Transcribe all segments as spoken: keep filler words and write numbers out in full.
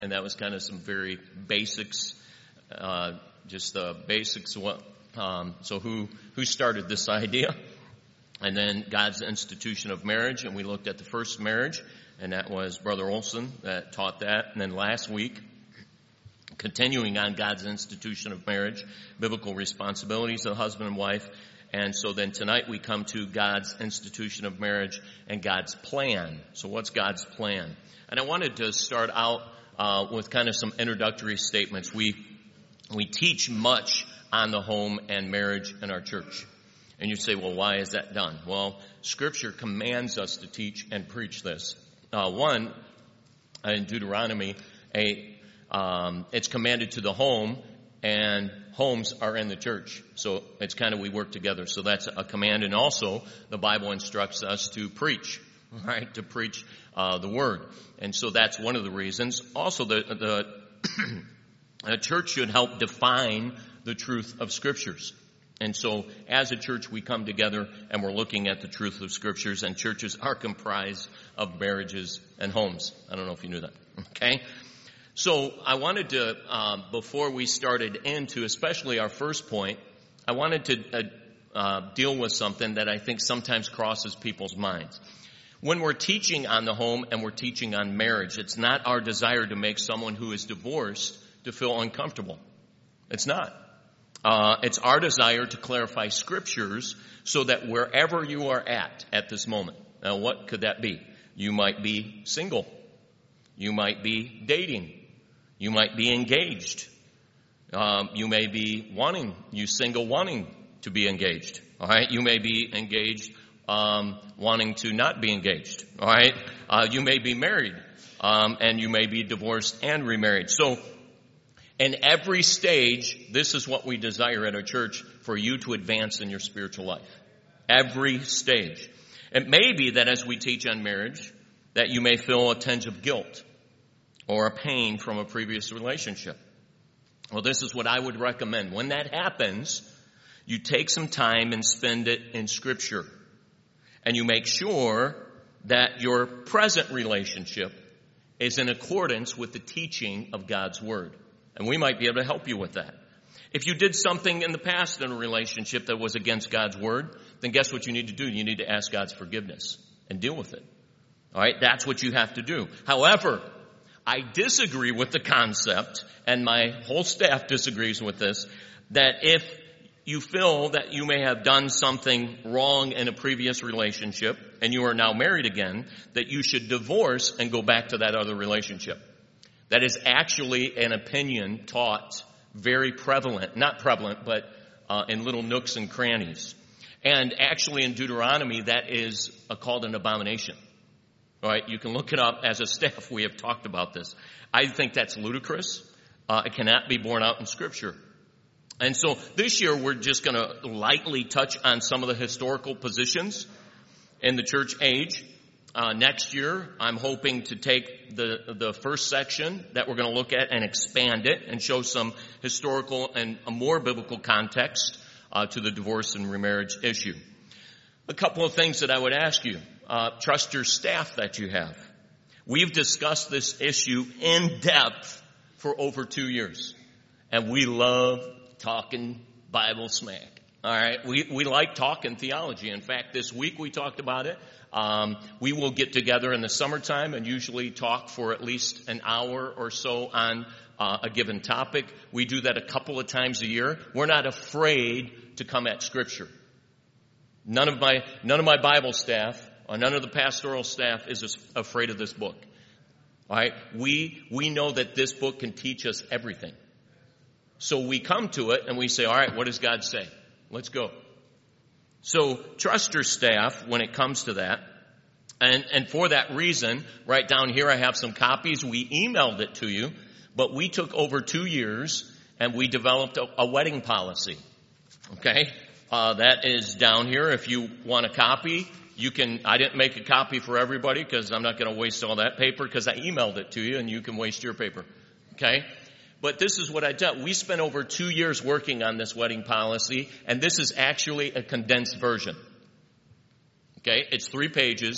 And that was kind of some very basics, uh, just the basics of what, um, so who, who started this idea? And then God's institution of marriage, and we looked at the first marriage, and that was Brother Olson that taught that. And then last week, continuing on God's institution of marriage, biblical responsibilities of husband and wife. And so then tonight we come to God's institution of marriage and God's plan. So what's God's plan? And I wanted to start out uh, with kind of some introductory statements. We we teach much on the home and marriage in our church. And you say, well, why is that done? Well, Scripture commands us to teach and preach this. Uh, one, in Deuteronomy, a um, it's commanded to the home, and homes are in the church. So it's kind of, we work together. So that's a command. And also, the Bible instructs us to preach, right? To preach uh, the Word. And so that's one of the reasons. Also, the, the a church should help define the truth of Scriptures. And so, as a church, we come together and we're looking at the truth of Scriptures, and churches are comprised of marriages and homes. I don't know if you knew that. Okay? So, I wanted to, uh, before we started into, especially our first point, I wanted to uh, uh, deal with something that I think sometimes crosses people's minds. When we're teaching on the home and we're teaching on marriage, it's not our desire to make someone who is divorced to feel uncomfortable. It's not. Uh, it's our desire to clarify Scriptures so that wherever you are at at this moment. Now, what could that be? You might be single. You might be dating. You might be engaged. Um, you may be wanting, you single wanting to be engaged. All right? You may be engaged um, wanting to not be engaged. All right? Uh, you may be married, um, and you may be divorced and remarried. So, in every stage, this is what we desire at our church, for you to advance in your spiritual life. Every stage. It may be that as we teach on marriage, that you may feel a tinge of guilt or a pain from a previous relationship. Well, this is what I would recommend. When that happens, you take some time and spend it in Scripture. And you make sure that your present relationship is in accordance with the teaching of God's Word. And we might be able to help you with that. If you did something in the past in a relationship that was against God's Word, then guess what you need to do? You need to ask God's forgiveness and deal with it. All right? That's what you have to do. However, I disagree with the concept, and my whole staff disagrees with this, that if you feel that you may have done something wrong in a previous relationship and you are now married again, that you should divorce and go back to that other relationship. That is actually an opinion taught, very prevalent, not prevalent, but uh, in little nooks and crannies. And actually in Deuteronomy, that is uh, called an abomination. All right, you can look it up. As a staff, we have talked about this. I think that's ludicrous. Uh, it cannot be borne out in Scripture. And so this year, we're just going to lightly touch on some of the historical positions in the church age. Uh, next year, I'm hoping to take the the first section that we're going to look at and expand it and show some historical and a more biblical context uh, to the divorce and remarriage issue. A couple of things that I would ask you. Uh, trust your staff that you have. We've discussed this issue in depth for over two years. And we love talking Bible smack. All right? We, we like talking theology. In fact, this week we talked about it. Um, we will get together in the summertime and usually talk for at least an hour or so on uh, a given topic. We do that a couple of times a year. We're not afraid to come at Scripture. None of my none of my Bible staff or none of the pastoral staff is afraid of this book. All right? We we know that this book can teach us everything. So we come to it and we say, all right, what does God say? Let's go. So trust your staff when it comes to that. And, and for that reason, right down here I have some copies. We emailed it to you, but we took over two years and we developed a, a wedding policy. Okay? Uh, that is down here. If you want a copy, you can, I didn't make a copy for everybody because I'm not going to waste all that paper because I emailed it to you and you can waste your paper. Okay? But this is what I did. We spent over two years working on this wedding policy, and this is actually a condensed version. Okay? It's three pages.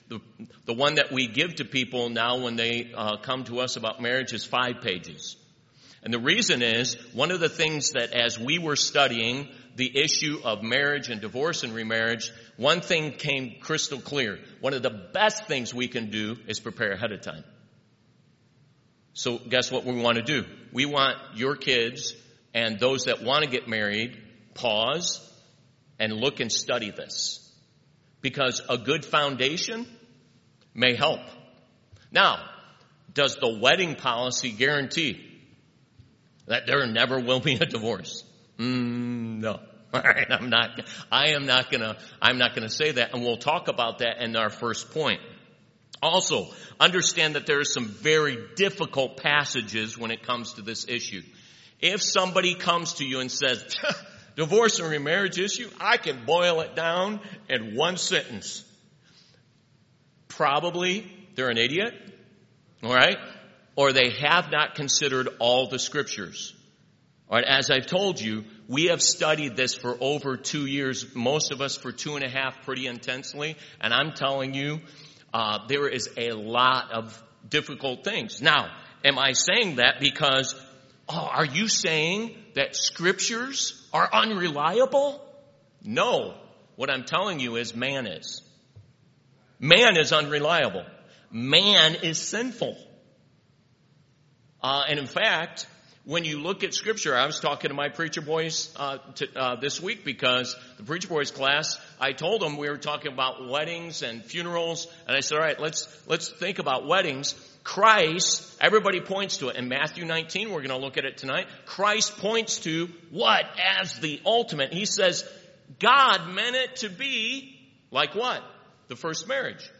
The, the one that we give to people now when they uh, come to us about marriage is five pages. And the reason is, one of the things that as we were studying the issue of marriage and divorce and remarriage, one thing came crystal clear. One of the best things we can do is prepare ahead of time. So guess what we want to do? We want your kids and those that want to get married, pause and look and study this. Because a good foundation may help. Now, does the wedding policy guarantee that there never will be a divorce? Mm, no. All right, I'm not, I am not gonna, I'm not gonna say that, and we'll talk about that in our first point. Also, understand that there are some very difficult passages when it comes to this issue. If somebody comes to you and says, divorce and remarriage issue, I can boil it down in one sentence. Probably they're an idiot, all right? Or they have not considered all the scriptures. All right, as I've told you, we have studied this for over two years, most of us for two and a half pretty intensely, and I'm telling you, uh, there is a lot of difficult things. Now, am I saying that because, oh, are you saying that scriptures are unreliable? No. What I'm telling you is man is. Man is unreliable. Man is sinful. Uh, and in fact, when you look at scripture, I was talking to my preacher boys uh, to, uh, this week because the preacher boys class, I told them we were talking about weddings and funerals, and I said, all right, let's let's think about weddings. Christ, everybody points to it. In Matthew nineteen, we're going to look at it tonight. Christ points to what as the ultimate? He says, God meant it to be like what? The first marriage.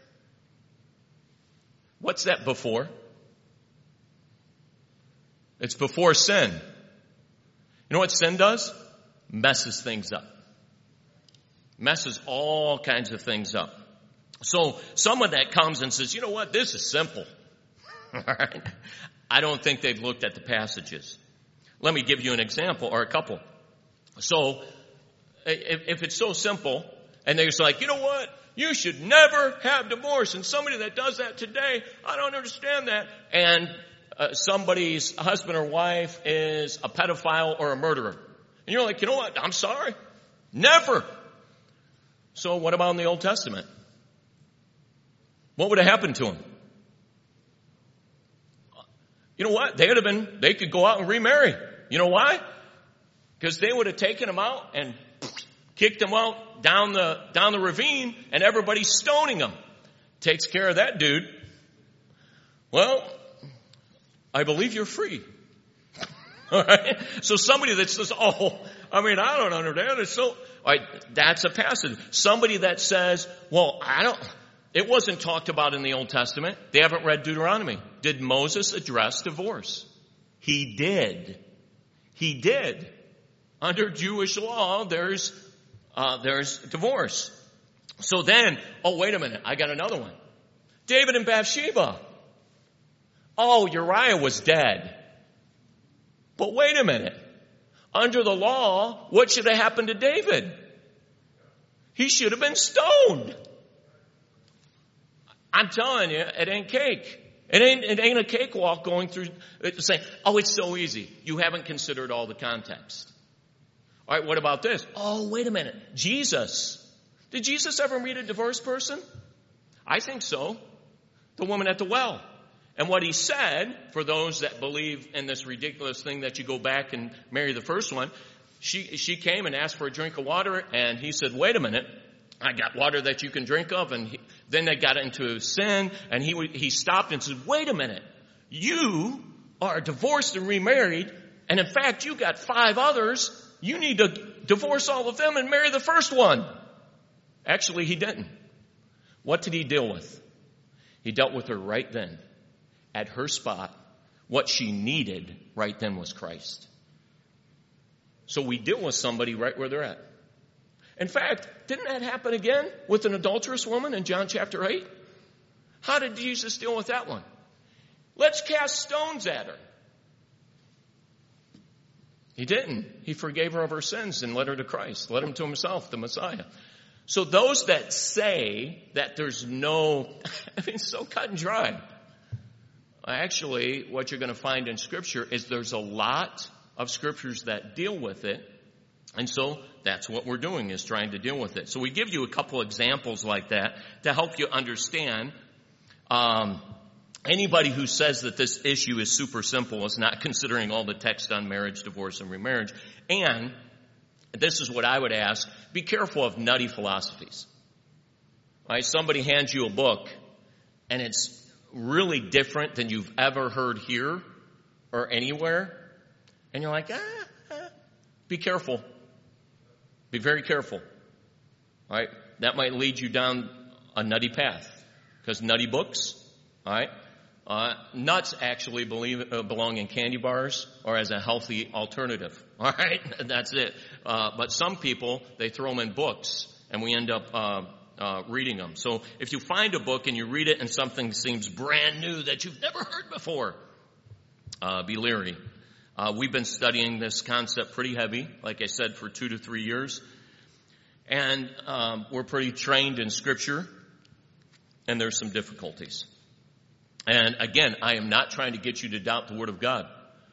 What's that before? It's before sin. You know what sin does? Messes things up. Messes all kinds of things up. So someone that comes and says, you know what, this is simple. All right. I don't think they've looked at the passages. Let me give you an example or a couple. So if, if it's so simple and they're just like, you know what, you should never have divorce. And somebody that does that today, I don't understand that. And Uh, somebody's husband or wife is a pedophile or a murderer. And you're like, you know what? I'm sorry. Never. So what about in the Old Testament? What would have happened to him? You know what? They would have been, they could go out and remarry. You know why? Because they would have taken him out and kicked him out down the, down the ravine and everybody's stoning him. Takes care of that dude. Well, I believe you're free. All right. So somebody that says, oh, I mean, I don't understand. It's so, all right, that's a passage. Somebody that says, well, I don't, it wasn't talked about in the Old Testament. They haven't read Deuteronomy. Did Moses address divorce? He did. He did. Under Jewish law, there's, uh, there's divorce. So then, oh, wait a minute. I got another one. David and Bathsheba. Oh, Uriah was dead. But wait a minute. Under the law, what should have happened to David? He should have been stoned. I'm telling you, it ain't cake. It ain't, it ain't a cakewalk going through saying, oh, it's so easy. You haven't considered all the context. All right, what about this? Oh, wait a minute. Jesus. Did Jesus ever meet a divorced person? I think so. The woman at the well. And what he said, for those that believe in this ridiculous thing that you go back and marry the first one, she she came and asked for a drink of water, and he said, wait a minute, I got water that you can drink of. And he, then they got into sin, and he he stopped and said, wait a minute, you are divorced and remarried, and in fact, you got five others. You need to divorce all of them and marry the first one. Actually, he didn't. What did he deal with? He dealt with her right then. At her spot, what she needed right then was Christ. So we deal with somebody right where they're at. In fact, didn't that happen again with an adulterous woman in John chapter eight? How did Jesus deal with that one? Let's cast stones at her. He didn't. He forgave her of her sins and led her to Christ, led him to himself, the Messiah. So those that say that there's no, I mean, it's so cut and dry. Actually, what you're going to find in Scripture is there's a lot of Scriptures that deal with it. And so that's what we're doing, is trying to deal with it. So we give you a couple examples like that to help you understand. Um, anybody who says that this issue is super simple is not considering all the text on marriage, divorce, and remarriage. And this is what I would ask. Be careful of nutty philosophies. Right? Somebody hands you a book, and it's really different than you've ever heard here or anywhere. And you're like, ah, ah. Be careful. Be very careful. All right? That might lead you down a nutty path. Because nutty books, all right? Uh, nuts actually believe, uh, belong in candy bars or as a healthy alternative. All right? That's it. Uh, but some people, they throw them in books, and we end up uh, uh, reading them. So if you find a book and you read it and something seems brand new that you've never heard before, uh, be leery. Uh, we've been studying this concept pretty heavy, like I said, for two to three years. And um, we're pretty trained in Scripture, and there's some difficulties. And again, I am not trying to get you to doubt the Word of God.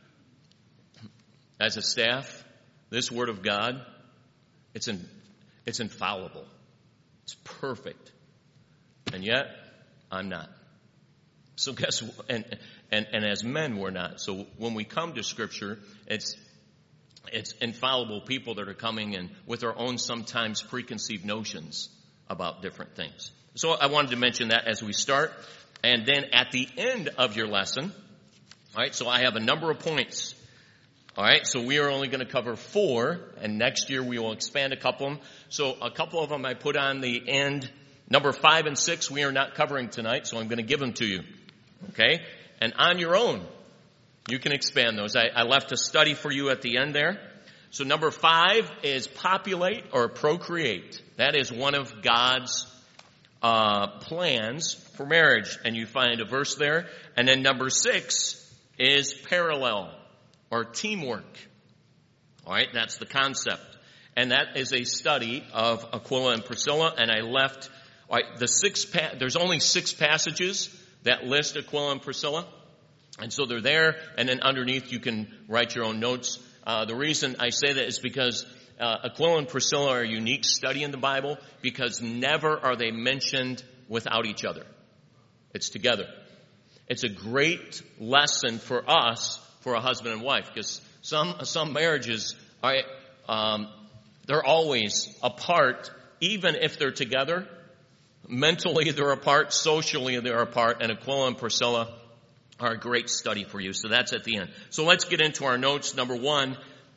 As a staff, this Word of God, it's in, it's infallible. It's perfect. And yet, I'm not. So guess what? And, and, and as men, we're not. So when we come to Scripture, it's, it's infallible people that are coming in with their own sometimes preconceived notions about different things. So I wanted to mention that as we start. And then at the end of your lesson, all right, so I have a number of points. All right, so we are only going to cover four, and next year we will expand a couple of them. So a couple of them I put on the end. Number five and six we are not covering tonight, so I'm going to give them to you. Okay? And on your own, you can expand those. I, I left a study for you at the end there. So number five is populate or procreate. That is one of God's uh, plans for marriage. And you find a verse there. And then number six is parallel or teamwork. All right, that's the concept. And that is a study of Aquila and Priscilla. And I left, all right, the six, pa- there's only six passages that list Aquila and Priscilla. And so they're there, and then underneath you can write your own notes. Uh, the reason I say that is because uh, Aquila and Priscilla are a unique study in the Bible because never are they mentioned without each other. It's together. It's a great lesson for us, for a husband and wife, because some some marriages are um, they're always apart, even if they're together. Mentally, they're apart. Socially, they're apart. And Aquila and Priscilla are a great study for you. So that's at the end. So let's get into our notes. Number one,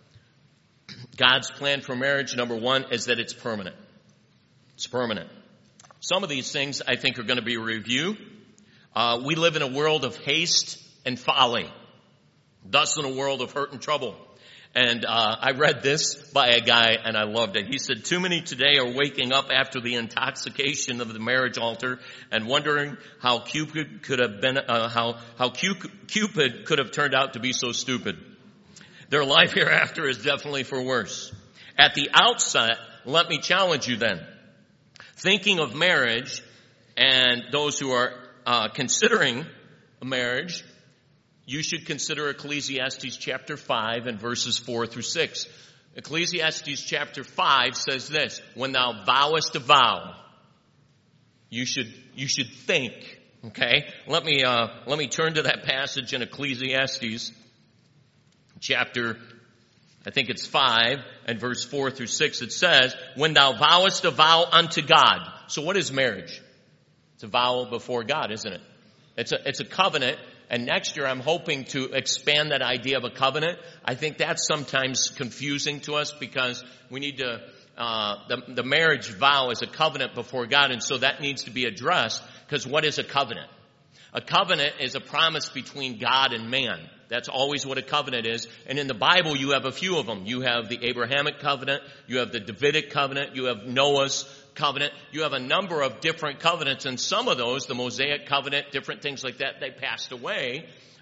God's plan for marriage, number one, is that it's permanent. It's permanent. Some of these things, I think, are going to be a review. Uh, we live in a world of haste and folly. Thus in a world of hurt and trouble. And uh, I read this by a guy, and I loved it. He said, too many today are waking up after the intoxication of the marriage altar and wondering how Cupid could have been, uh, how how Cupid could have turned out to be so stupid. Their life hereafter is definitely for worse. At the outset, let me challenge you then. Thinking of marriage, and those who are uh, considering a marriage, you should consider Ecclesiastes chapter five and verses four through six. Ecclesiastes chapter five says this, when thou vowest a vow, you should, you should think, okay? Let me, uh, let me turn to that passage in Ecclesiastes chapter, I think it's five and verse four through six. It says, when thou vowest a vow unto God. So what is marriage? It's a vow before God, isn't it? It's a, it's a covenant. And next year, I'm hoping to expand that idea of a covenant. I think that's sometimes confusing to us because we need to, uh, the, the marriage vow is a covenant before God. And so that needs to be addressed because what is a covenant? A covenant is a promise between God and man. That's always what a covenant is. And in the Bible, you have a few of them. You have the Abrahamic covenant. You have the Davidic covenant. You have Noah's covenant. You have a number of different covenants, and some of those, the Mosaic covenant, different things like that, they passed away.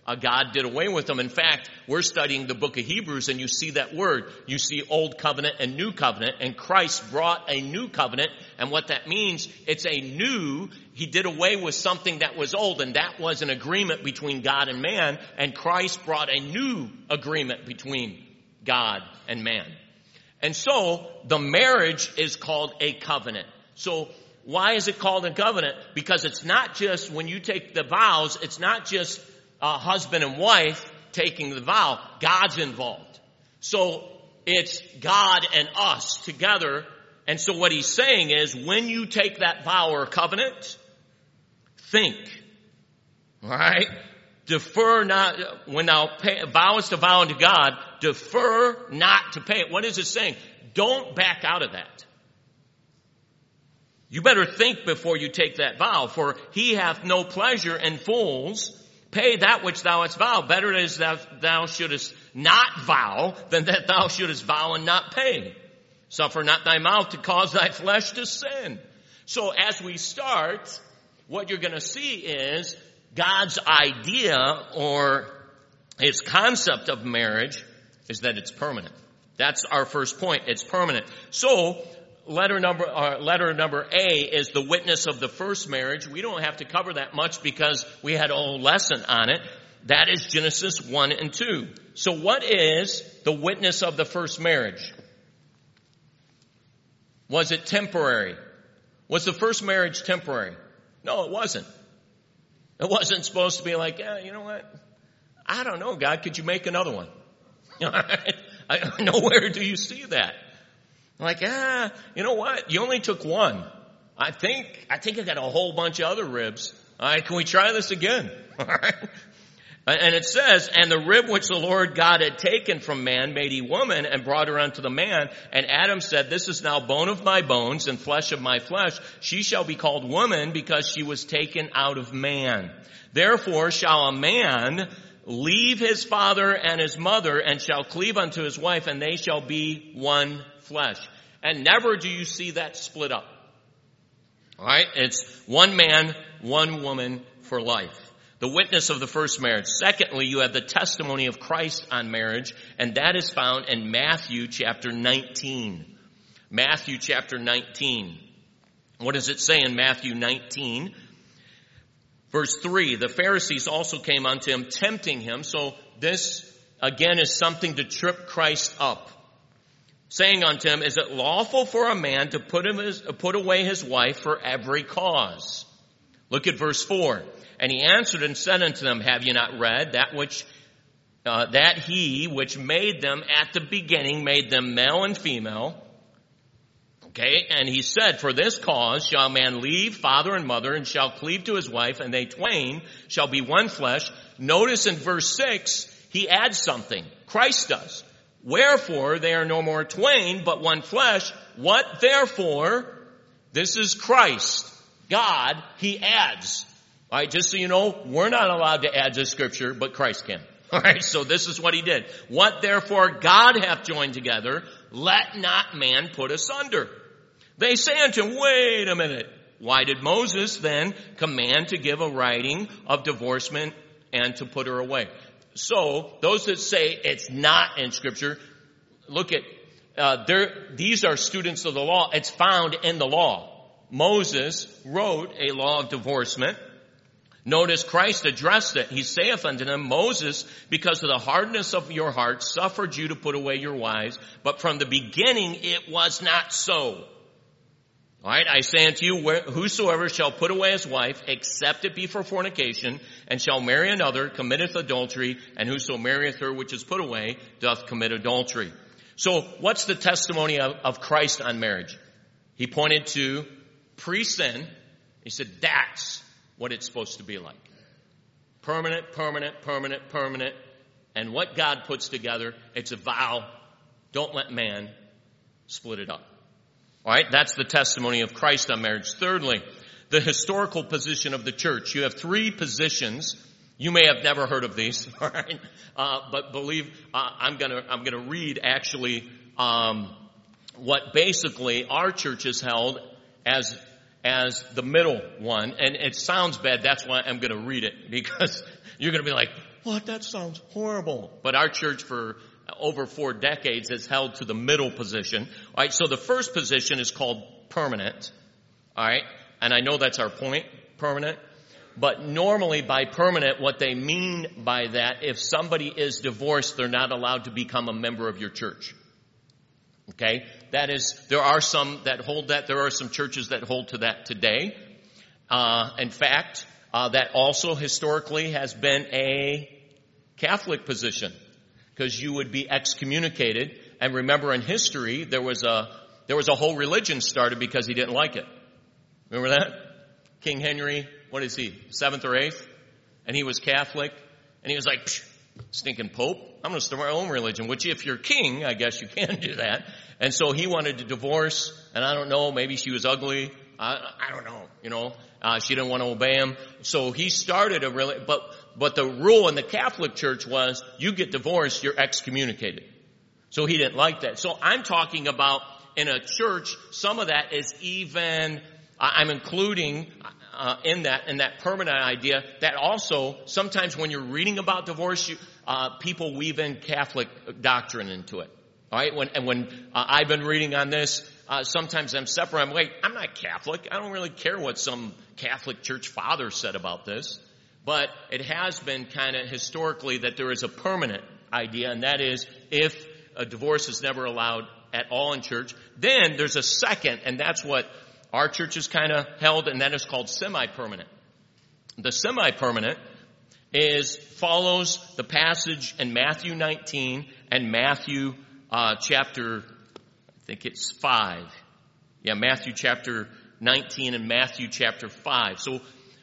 uh, God did away with them. In fact, we're studying the book of Hebrews, and you see that word. You see Old Covenant and New Covenant, and Christ brought a new covenant. And what that means, it's a new, he did away with something that was old, and that was an agreement between God and man, and Christ brought a new agreement between God and man. And so, the marriage is called a covenant. So, why is it called a covenant? Because it's not just, when you take the vows, it's not just a husband and wife taking the vow. God's involved. So, it's God and us together. And so what he's saying is, when you take that vow or covenant, think. Alright? Defer not, when thou pay, vowest to vow unto God, defer not to pay it. What is it saying? Don't back out of that. You better think before you take that vow, for he hath no pleasure in fools. Pay that which thou hast vowed. Better is that thou shouldest not vow than that thou shouldest vow and not pay. Suffer not thy mouth to cause thy flesh to sin. So as we start, what you're going to see is God's idea or his concept of marriage is that it's permanent. That's our first point. It's permanent. So, letter number, uh, letter number A is the witness of the first marriage. We don't have to cover that much because we had a whole lesson on it. That is Genesis one and two. So what is the witness of the first marriage? Was it temporary? Was the first marriage temporary? No, it wasn't. It wasn't supposed to be like, yeah, you know what? I don't know, God, could you make another one? I, nowhere do you see that. Like, ah, you know what? You only took one. I think, I think I got a whole bunch of other ribs. All right, can we try this again? All right. And it says, and the rib which the Lord God had taken from man made he woman and brought her unto the man. And Adam said, this is now bone of my bones and flesh of my flesh. She shall be called woman because she was taken out of man. Therefore shall a man leave his father and his mother and shall cleave unto his wife, and they shall be one flesh. And never do you see that split up. All right? It's one man, one woman for life. The witness of the first marriage. Secondly, you have the testimony of Christ on marriage, and that is found in Matthew chapter nineteen. Matthew chapter nineteen. What does it say in Matthew nineteen? Verse three, the Pharisees also came unto him, tempting him. So this, again, is something to trip Christ up. Saying unto him, is it lawful for a man to put, him his, put away his wife for every cause? Look at verse four. And he answered and said unto them, have you not read that which, uh, that he which made them at the beginning made them male and female? Okay, and he said, for this cause shall a man leave father and mother and shall cleave to his wife, and they twain shall be one flesh. Notice in verse six, he adds something. Christ does. Wherefore they are no more twain, but one flesh. What therefore? This is Christ. God, he adds. All right, just so you know, we're not allowed to add to Scripture, but Christ can. All right, so this is what he did. What therefore God hath joined together, let not man put asunder. They say unto him, wait a minute. Why did Moses then command to give a writing of divorcement and to put her away? So, those that say it's not in Scripture, look at, uh, these are students of the law. It's found in the law. Moses wrote a law of divorcement. Notice Christ addressed it. He saith unto them, Moses, because of the hardness of your heart, suffered you to put away your wives, but from the beginning it was not so. All right, I say unto you, whosoever shall put away his wife, except it be for fornication, and shall marry another, committeth adultery, and whoso marrieth her which is put away, doth commit adultery. So, what's the testimony of, of Christ on marriage? He pointed to pre-sin. He said, that's what it's supposed to be like. Permanent, permanent, permanent, permanent. And what God puts together, it's a vow. Don't let man split it up. All right, that's the testimony of Christ on marriage. Thirdly, the historical position of the church. You have three positions. You may have never heard of these, all right? Uh, but believe uh, I'm gonna I'm gonna read actually um, what basically our church has held as as the middle one. And it sounds bad. That's why I'm going to read it, because you're going to be like, what? That sounds horrible. But our church for over four decades has held to the middle position. All right, so the first position is called permanent. All right, and I know that's our point, permanent. But normally by permanent, what they mean by that, if somebody is divorced, they're not allowed to become a member of your church. Okay? That is, there are some that hold that. There are some churches that hold to that today. Uh, in fact, uh, that also historically has been a Catholic position, because you would be excommunicated. And remember, in history, there was a, there was a whole religion started because he didn't like it. Remember that? King Henry, what is he, seventh or eighth? And he was Catholic. And he was like, psh, stinking Pope, I'm going to start my own religion. Which, if you're king, I guess you can do that. And so he wanted to divorce. And I don't know, maybe she was ugly. I, I don't know, you know. Uh, she didn't want to obey him. So he started a really, but, but the rule in the Catholic Church was, you get divorced, you're excommunicated. So he didn't like that. So I'm talking about in a church, some of that is even, I'm including uh, in that, in that permanent idea, that also, sometimes when you're reading about divorce, you, uh, people weave in Catholic doctrine into it. All right? When, and when uh, I've been reading on this, Uh, sometimes I'm separate. I'm like, I'm not Catholic. I don't really care what some Catholic church father said about this. But it has been kind of historically that there is a permanent idea, and that is if a divorce is never allowed at all in church, then there's a second, and that's what our church is kind of held, and that is called semi-permanent. The semi-permanent is follows the passage in Matthew nineteen and Matthew uh, chapter I think it's five. Yeah, Matthew chapter nineteen and Matthew chapter five. So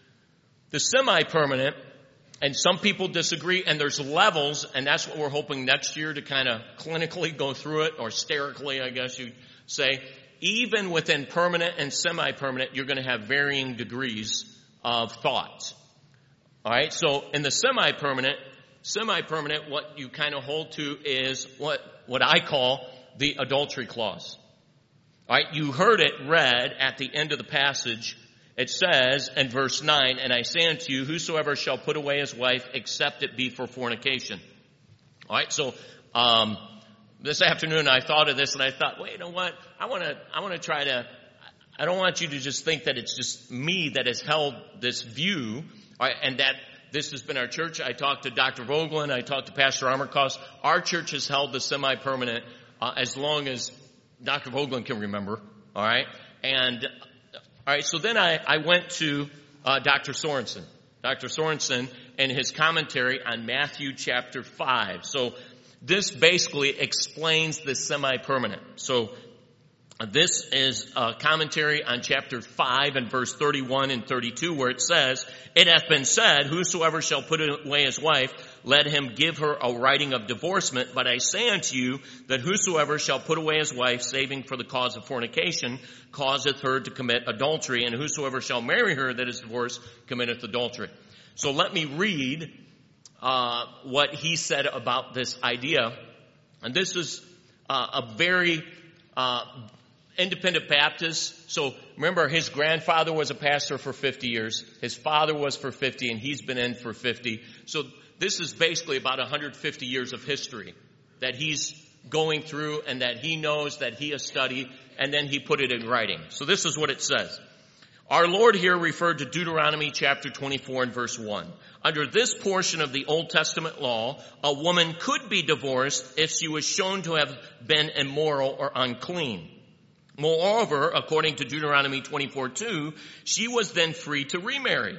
the semi-permanent, and some people disagree, and there's levels, and that's what we're hoping next year to kind of clinically go through it, or sterically, I guess you'd say. Even within permanent and semi-permanent, you're going to have varying degrees of thought. All right, so in the semi-permanent, semi-permanent, what you kind of hold to is what, what I call the adultery clause. All right, you heard it read at the end of the passage. It says in verse nine, and I say unto you, whosoever shall put away his wife, except it be for fornication. All right, so um, this afternoon I thought of this, and I thought, well, you know what? I want to, I want to try to. I don't want you to just think that it's just me that has held this view, all right, and that this has been our church. I talked to Doctor Vogelin. I talked to Pastor Armerkos. Our church has held the semi-permanent Uh, as long as Doctor Vogelin can remember, all right? And, all right, so then I, I went to uh, Doctor Sorensen. Doctor Sorensen and his commentary on Matthew chapter five. So this basically explains the semi-permanent. So uh, this is a commentary on chapter five and verse thirty-one and thirty-two, where it says, it hath been said, whosoever shall put away his wife, let him give her a writing of divorcement. But I say unto you that whosoever shall put away his wife, saving for the cause of fornication, causeth her to commit adultery. And whosoever shall marry her that is divorced, committeth adultery. So let me read uh, what he said about this idea. And this is uh, a very uh, independent Baptist. So remember, his grandfather was a pastor for fifty years. His father was for fifty, and he's been in for fifty. So this is basically about one hundred fifty years of history that he's going through and that he knows, that he has studied, and then he put it in writing. So this is what it says. Our Lord here referred to Deuteronomy chapter twenty-four and verse one. Under this portion of the Old Testament law, a woman could be divorced if she was shown to have been immoral or unclean. Moreover, according to Deuteronomy twenty-four two, she was then free to remarry.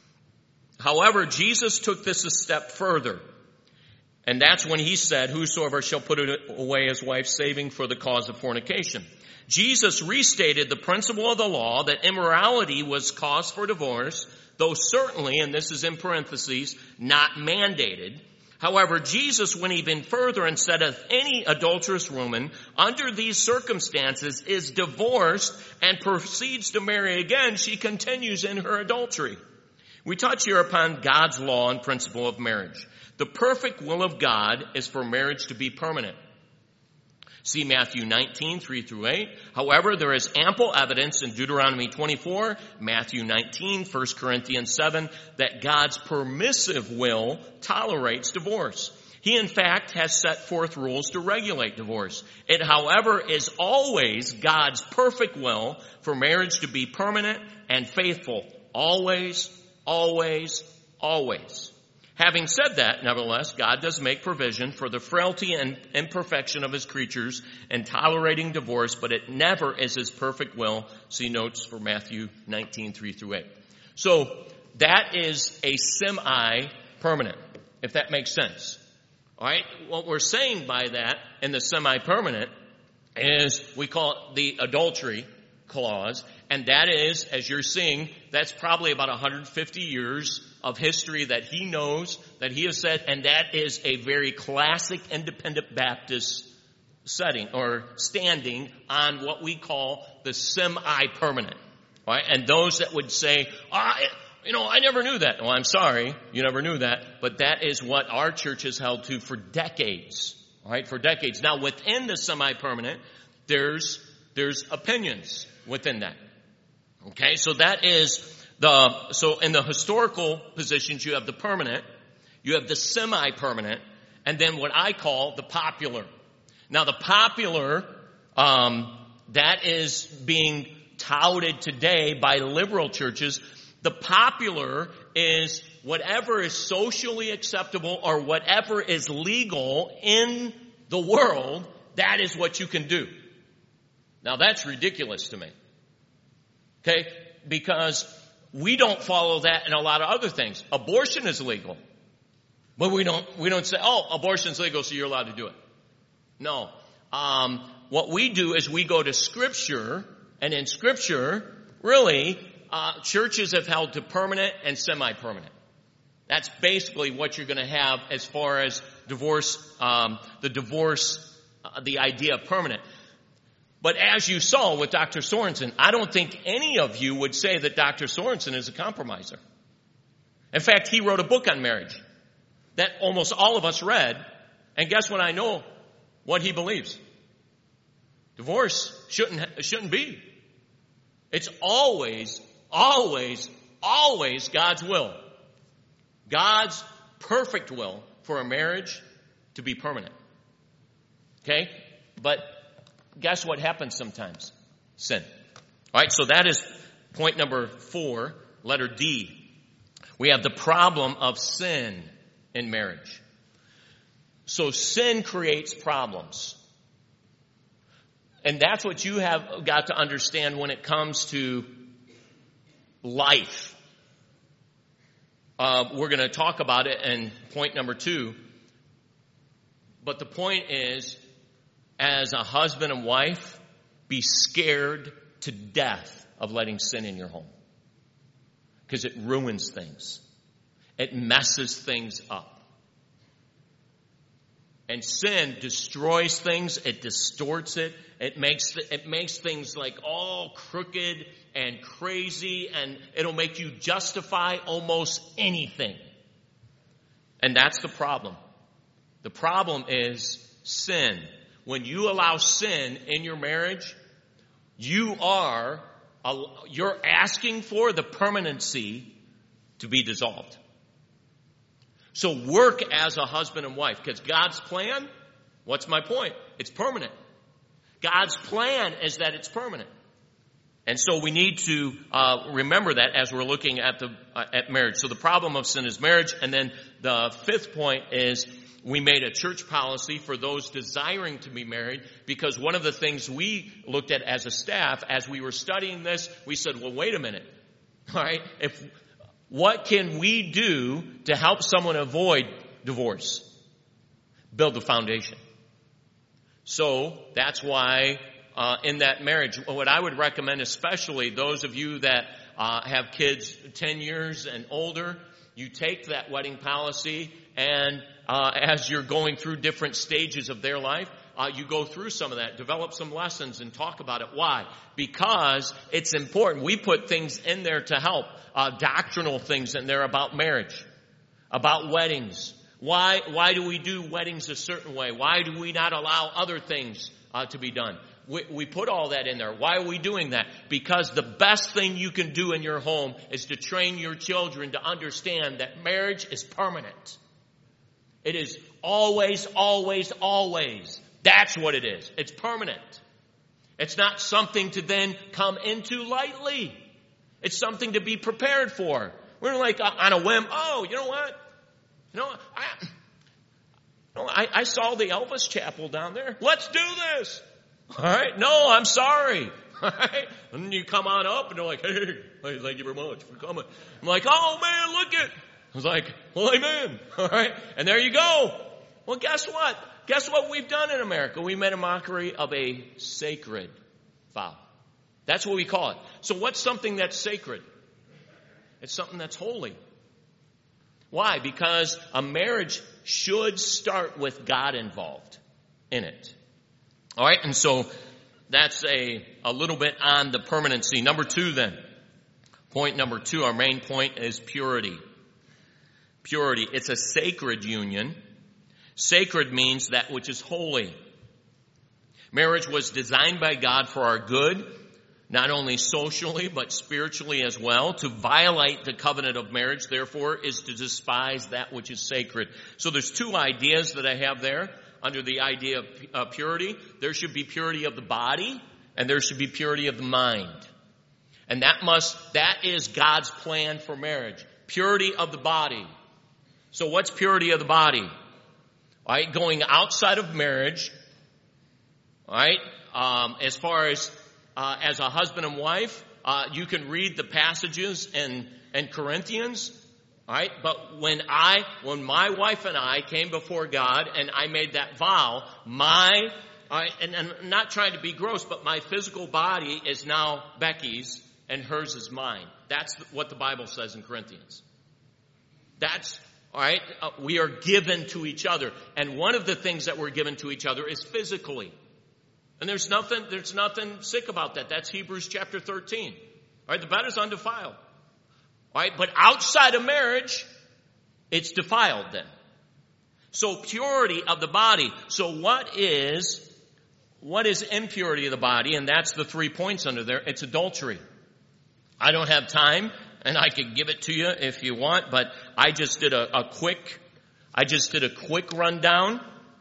However, Jesus took this a step further. And that's when he said, whosoever shall put away his wife, saving for the cause of fornication. Jesus restated the principle of the law that immorality was cause for divorce, though certainly, and this is in parentheses, not mandated. However, Jesus went even further and said, if any adulterous woman under these circumstances is divorced and proceeds to marry again, she continues in her adultery. We touch here upon God's law and principle of marriage. The perfect will of God is for marriage to be permanent. See Matthew nineteen, three through eight. However, there is ample evidence in Deuteronomy twenty-four, Matthew nineteen, First Corinthians seven, that God's permissive will tolerates divorce. He, in fact, has set forth rules to regulate divorce. It, however, is always God's perfect will for marriage to be permanent and faithful. Always, always, always. Having said that, nevertheless, God does make provision for the frailty and imperfection of his creatures in tolerating divorce, but it never is his perfect will. See notes for Matthew nineteen, three through eight. So that is a semi-permanent, if that makes sense. All right, what we're saying by that in the semi-permanent is we call it the adultery clause, and that is, as you're seeing, that's probably about one hundred fifty years of history that he knows, that he has said, and that is a very classic independent Baptist setting or standing on what we call the semi-permanent. Right? And those that would say, ah, you know, I never knew that. Well, I'm sorry, you never knew that, but that is what our church has held to for decades. All right, for decades. Now, within the semi-permanent, there's there's opinions within that. Okay, so that is the, so in the historical positions, you have the permanent, you have the semi-permanent, and then what I call the popular. Now, the popular, um, that is being touted today by liberal churches. The popular is whatever is socially acceptable or whatever is legal in the world, that is what you can do. Now, that's ridiculous to me. Okay? Because we don't follow that in a lot of other things. Abortion is legal. But we don't, we don't say, oh, abortion's legal, so you're allowed to do it. No. Um, what we do is we go to Scripture, and in Scripture, really, uh, churches have held to permanent and semi-permanent. That's basically what you're going to have as far as divorce, um, the divorce, uh, the idea of permanent. But as you saw with Doctor Sorensen, I don't think any of you would say that Doctor Sorensen is a compromiser. In fact, he wrote a book on marriage that almost all of us read. And guess what I know? What he believes. Divorce shouldn't, shouldn't be. It's always, always, always God's will. God's perfect will for a marriage to be permanent. Okay? But guess what happens sometimes? Sin. All right, so that is point number four, letter D. We have the problem of sin in marriage. So sin creates problems. And that's what you have got to understand when it comes to life. Uh, we're going to talk about it in point number two. But the point is, as a husband and wife, be scared to death of letting sin in your home. Because it ruins things. It messes things up. And sin destroys things. It distorts it. It makes, it makes things like all crooked and crazy, and it'll make you justify almost anything. And that's the problem. The problem is sin. When you allow sin in your marriage, you are, you're asking for the permanency to be dissolved. So work as a husband and wife, because God's plan, what's my point? It's permanent. God's plan is that it's permanent. And so we need to uh, remember that as we're looking at the uh, at marriage. So the problem of sin is marriage. And then the fifth point is we made a church policy for those desiring to be married, because one of the things we looked at as a staff, as we were studying this, we said, well, wait a minute. All right, if what can we do to help someone avoid divorce? Build a foundation. So that's why uh, in that marriage, what I would recommend, especially those of you that uh, have kids ten years and older, you take that wedding policy and uh, as you're going through different stages of their life, uh, you go through some of that, develop some lessons and talk about it. Why? Because it's important. We put things in there to help, uh, doctrinal things in there about marriage, about weddings. Why, why do we do weddings a certain way? Why do we not allow other things uh, to be done. We, we put all that in there. Why are we doing that? Because the best thing you can do in your home is to train your children to understand that marriage is permanent. It is always, always, always. That's what it is. It's permanent. It's not something to then come into lightly. It's something to be prepared for. We're like on a whim. Oh, you know what? You know, I, you know, I, I saw the Elvis Chapel down there. Let's do this. All right. No, I'm sorry. All right. And then you come on up and they're like, hey, hey, thank you very much for coming. I'm like, oh man, look it. I was like, well, amen. All right. And there you go. Well, guess what? Guess what we've done in America? We made a mockery of a sacred vow. That's what we call it. So what's something that's sacred? It's something that's holy. Why? Because a marriage should start with God involved in it. All right, and so that's a, a little bit on the permanency. Number two then. Point number two, our main point is purity. Purity. It's a sacred union. Sacred means that which is holy. Marriage was designed by God for our good, not only socially, but spiritually as well. To violate the covenant of marriage, therefore, is to despise that which is sacred. So there's two ideas that I have there. Under the idea of uh, purity, there should be purity of the body, and there should be purity of the mind. And that must, that is God's plan for marriage. Purity of the body. So what's purity of the body? All right, going outside of marriage, all right, um, as far as uh, as a husband and wife, uh, you can read the passages in, in Corinthians, all right, but when I, when my wife and I came before God and I made that vow, my, all right, and, and I'm not trying to be gross, but my physical body is now Becky's and hers is mine. That's what the Bible says in Corinthians. That's All right, uh, we are given to each other. And one of the things that we're given to each other is physically. And there's nothing, there's nothing sick about that. That's Hebrews chapter thirteen. All right, the bed is undefiled. All right, but outside of marriage, it's defiled then. So purity of the body. So what is, what is impurity of the body? And that's the three points under there. It's adultery. I don't have time. And I could give it to you if you want, but I just did a, a quick, I just did a quick rundown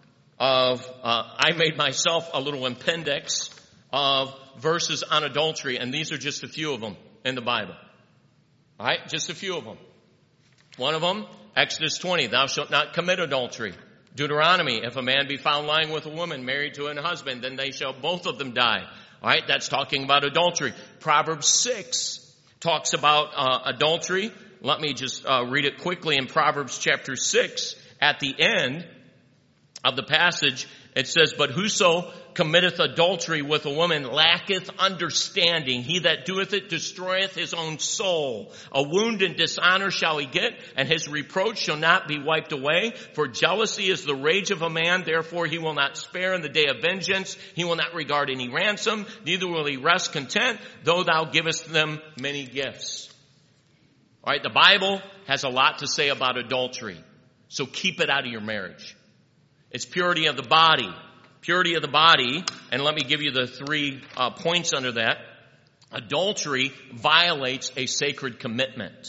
of, uh, I made myself a little appendix of verses on adultery, and these are just a few of them in the Bible. All right, just a few of them. One of them, Exodus twenty, thou shalt not commit adultery. Deuteronomy, if a man be found lying with a woman married to an husband, then they shall both of them die. All right, that's talking about adultery. Proverbs six. Talks about uh, adultery. Let me just uh, read it quickly in Proverbs chapter six. At the end of the passage, it says, but whoso committeth adultery with a woman lacketh understanding. He that doeth it destroyeth his own soul. A wound and dishonor shall he get, and his reproach shall not be wiped away. For jealousy is the rage of a man, therefore he will not spare in the day of vengeance. He will not regard any ransom, neither will he rest content, though thou givest them many gifts. All right, the Bible has a lot to say about adultery, so keep it out of your marriage. It's purity of the body. Purity of the body, and let me give you the three uh, points under that. Adultery violates a sacred commitment.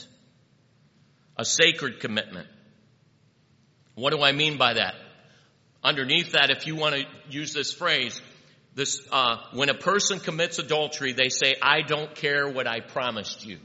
A sacred commitment. What do I mean by that? Underneath that, if you want to use this phrase, this uh, when a person commits adultery, they say, I don't care what I promised you.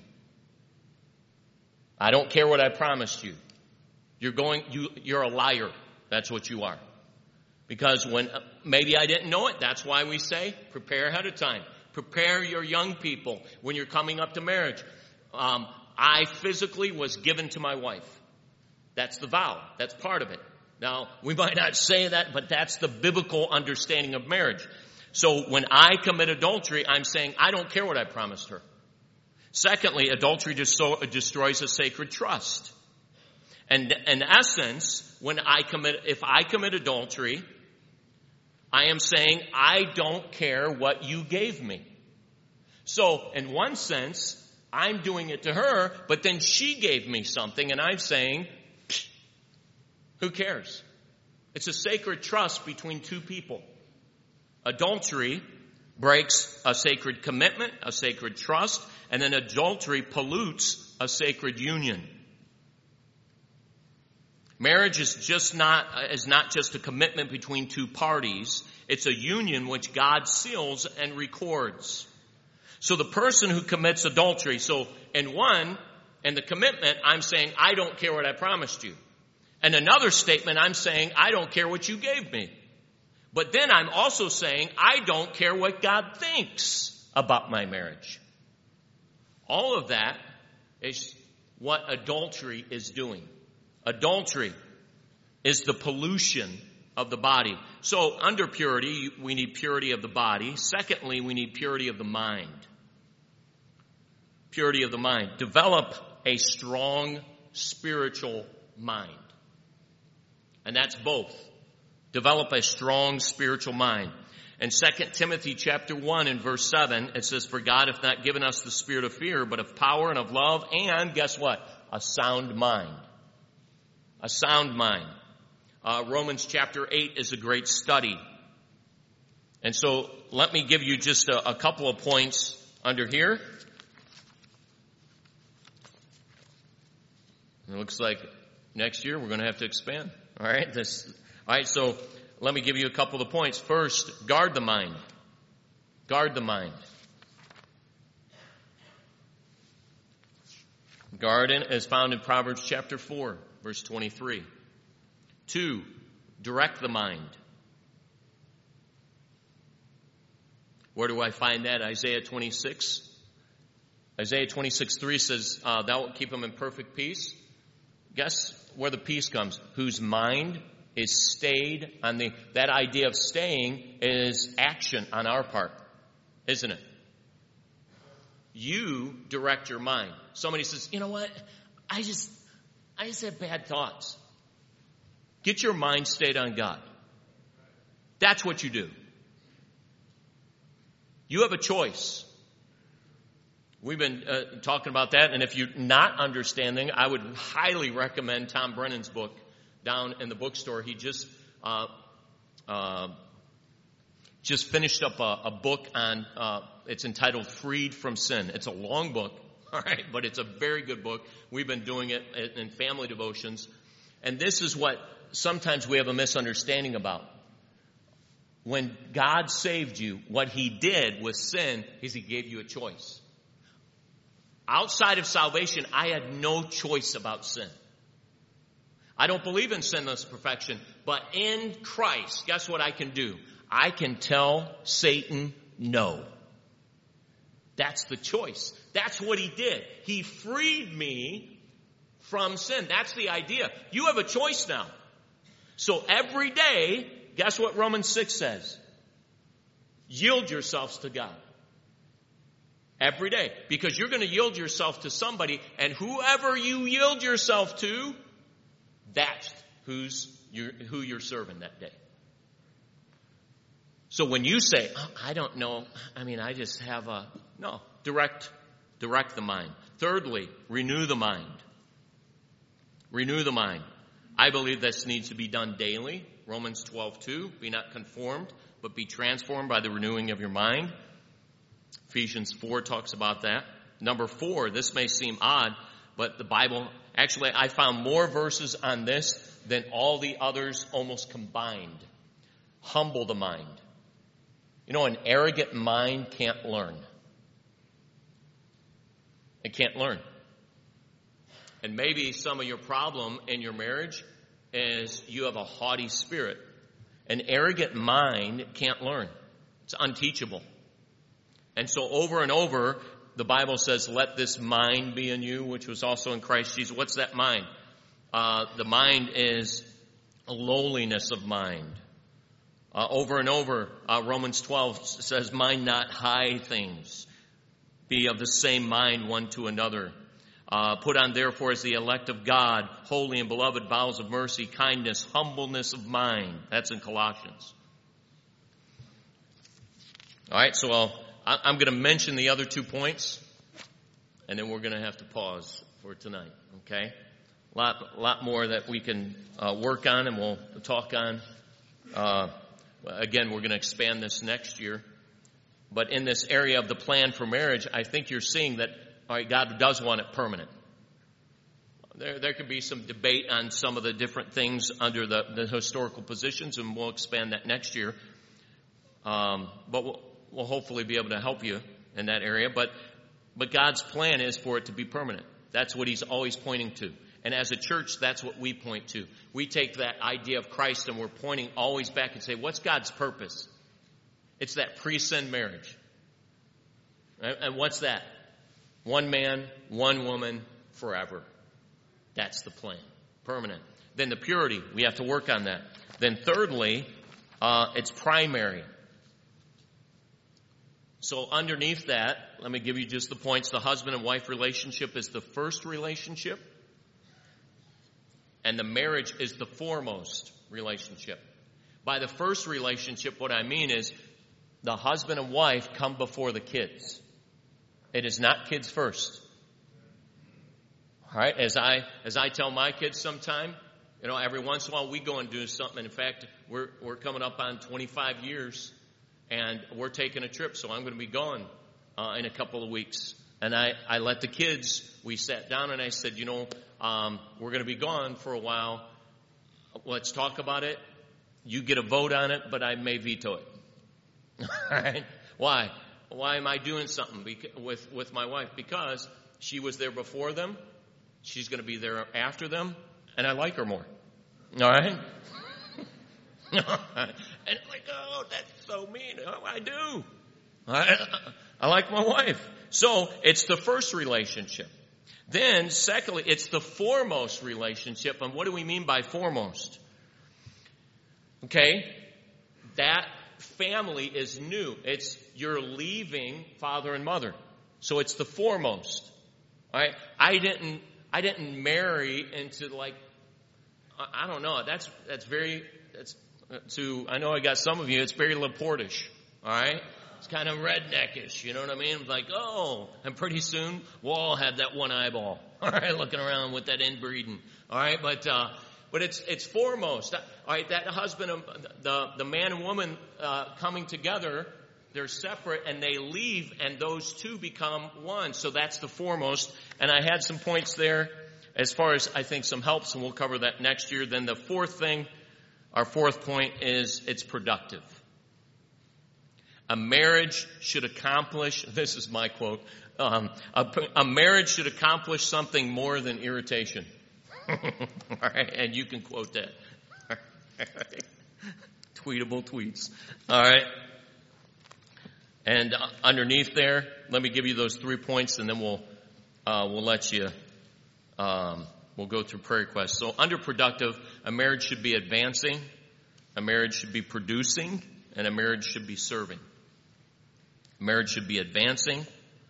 I don't care what I promised you. You're going, you, you're a liar. That's what you are. Because when, maybe I didn't know it, that's why we say, prepare ahead of time. Prepare your young people when you're coming up to marriage. Um, I physically was given to my wife. That's the vow. That's part of it. Now, we might not say that, but that's the biblical understanding of marriage. So when I commit adultery, I'm saying, I don't care what I promised her. Secondly, adultery destroys a sacred trust. And in essence, when I commit, if I commit adultery, I am saying, I don't care what you gave me. So, in one sense, I'm doing it to her, but then she gave me something, and I'm saying, who cares? It's a sacred trust between two people. Adultery breaks a sacred commitment, a sacred trust, and then adultery pollutes a sacred union. Marriage is just not, is not just a commitment between two parties. It's a union which God seals and records. So the person who commits adultery, so in one, in the commitment, I'm saying, I don't care what I promised you. And another statement, I'm saying, I don't care what you gave me. But then I'm also saying, I don't care what God thinks about my marriage. All of that is what adultery is doing. Adultery is the pollution of the body. So under purity, we need purity of the body. Secondly, we need purity of the mind. Purity of the mind. Develop a strong spiritual mind. And that's both. Develop a strong spiritual mind. In Second Timothy chapter one and verse seven, it says, For God hath not given us the spirit of fear, but of power and of love, and guess what? A sound mind. A sound mind. Uh, Romans chapter eight is a great study. And so let me give you just a, a couple of points under here. It looks like next year we're going to have to expand. All right. This, all right. So let me give you a couple of points. First, guard the mind. Guard the mind. Guarding is found in Proverbs chapter four, verse twenty-three. Two, direct the mind. Where do I find that? Isaiah twenty-six. Isaiah twenty-six three says, uh, Thou wilt keep them in perfect peace. Guess where the peace comes? Whose mind is stayed on the, that idea of staying is action on our part, isn't it? You direct your mind. Somebody says, you know what? I just, I just have bad thoughts. Get your mind stayed on God. That's what you do. You have a choice. We've been uh, talking about that, and if you're not understanding, I would highly recommend Tom Brennan's book down in the bookstore. He just uh, uh, just finished up a, a book on, uh, it's entitled Freed from Sin. It's a long book, all right, but it's a very good book. We've been doing it in family devotions, and this is what sometimes we have a misunderstanding about. When God saved you, what He did with sin is He gave you a choice. Outside of salvation, I had no choice about sin. I don't believe in sinless perfection, but in Christ, guess what I can do? I can tell Satan no. That's the choice. That's what He did. He freed me from sin. That's the idea. You have a choice now. So every day, guess what Romans six says? Yield yourselves to God. Every day. Because you're going to yield yourself to somebody, and whoever you yield yourself to, that's who's you're, who you're serving that day. So when you say, oh, I don't know, I mean, I just have a, no, direct, direct the mind. Thirdly, renew the mind. Renew the mind. I believe this needs to be done daily. Romans twelve two, be not conformed, but be transformed by the renewing of your mind. Ephesians four talks about that. Number four, this may seem odd, but the Bible, actually I found more verses on this than all the others almost combined. Humble the mind. You know, an arrogant mind can't learn. It can't learn. And maybe some of your problem in your marriage is you have a haughty spirit. An arrogant mind can't learn. It's unteachable. And so over and over, the Bible says, let this mind be in you, which was also in Christ Jesus. What's that mind? Uh, the mind is a lowliness of mind. Uh, over and over, uh, Romans twelve says, mind not high things. Be of the same mind one to another. Uh, put on therefore as the elect of God, holy and beloved, bowels of mercy, kindness, humbleness of mind. That's in Colossians. All right, so I'll, I'm going to mention the other two points, and then we're going to have to pause for tonight, okay? A lot, lot more that we can uh, work on and we'll talk on. Uh, Again, we're going to expand this next year. But in this area of the plan for marriage, I think you're seeing that, all right, God does want it permanent. There, there could be some debate on some of the different things under the, the historical positions, and we'll expand that next year. Um, but we'll, we'll hopefully be able to help you in that area. But, but God's plan is for it to be permanent. That's what He's always pointing to. And as a church, that's what we point to. We take that idea of Christ and we're pointing always back and say, what's God's purpose? It's that pre-sin marriage. And what's that? One man, one woman, forever. That's the plan. Permanent. Then the purity, we have to work on that. Then thirdly, uh, it's primary. So underneath that, let me give you just the points. The husband and wife relationship is the first relationship. And the marriage is the foremost relationship. By the first relationship, what I mean is the husband and wife come before the kids. It is not kids first. All right, as I as I tell my kids sometime, you know, every once in a while we go and do something. In fact, we're we're coming up on twenty-five years, and we're taking a trip, so I'm going to be gone uh, in a couple of weeks. And I, I let the kids, we sat down and I said, you know, um, we're going to be gone for a while. Let's talk about it. You get a vote on it, but I may veto it. All right? Why? Why am I doing something with, with my wife? Because she was there before them. She's going to be there after them. And I like her more. All right? And it's like, oh, that's so mean. Oh, I do. I, I like my wife. So it's the first relationship. Then, secondly, it's the foremost relationship. And what do we mean by foremost? Okay, that family is new. It's you're leaving father and mother. So it's the foremost. All right? I didn't I didn't marry into like I don't know. That's that's very that's to I know I got some of you, it's very Laportish. All right? It's kind of redneckish, you know what I mean? It's like, oh, and pretty soon we'll all have that one eyeball, all right, looking around with that inbreeding, all right? But uh, but it's it's foremost, all right. That husband, the the man and woman uh, coming together, they're separate and they leave, and those two become one. So that's the foremost. And I had some points there as far as I think some helps, and we'll cover that next year. Then the fourth thing, our fourth point is it's productive. A marriage should accomplish, this is my quote, um, a, a marriage should accomplish something more than irritation. All right, and you can quote that. All right. Tweetable tweets. All right. And uh, underneath there, let me give you those three points, and then we'll uh, we'll let you, um, we'll go through prayer requests. So under productive, a marriage should be advancing, a marriage should be producing, and a marriage should be serving. Marriage should be advancing,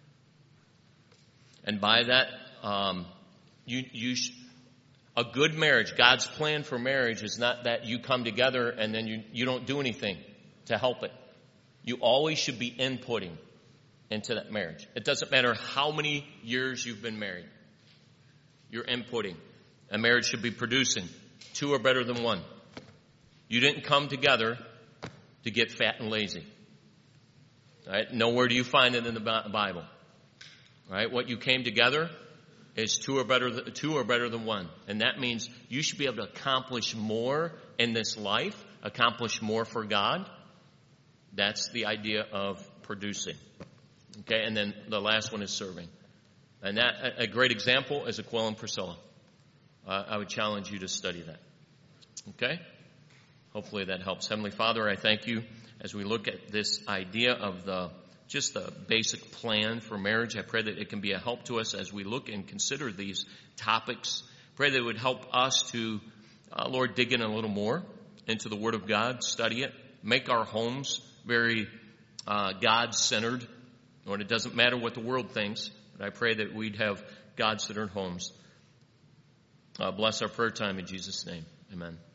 and by that, um, you you sh- a good marriage. God's plan for marriage is not that you come together and then you you don't do anything to help it. You always should be inputting into that marriage. It doesn't matter how many years you've been married. You're inputting. A marriage should be producing. Two are better than one. You didn't come together to get fat and lazy. All right? Nowhere do you find it in the Bible. All right? What you came together is two are better than, two are better than one. And that means you should be able to accomplish more in this life, accomplish more for God. That's the idea of producing. Okay? And then the last one is serving. And that a great example is Aquila and Priscilla. Uh, I would challenge you to study that. Okay? Hopefully that helps. Heavenly Father, I thank you as we look at this idea of the just the basic plan for marriage. I pray that it can be a help to us as we look and consider these topics. Pray that it would help us to, uh, Lord, dig in a little more into the Word of God, study it, make our homes very uh, God-centered. Lord, it doesn't matter what the world thinks, but I pray that we'd have God-centered homes. Uh, bless our prayer time in Jesus' name. Amen.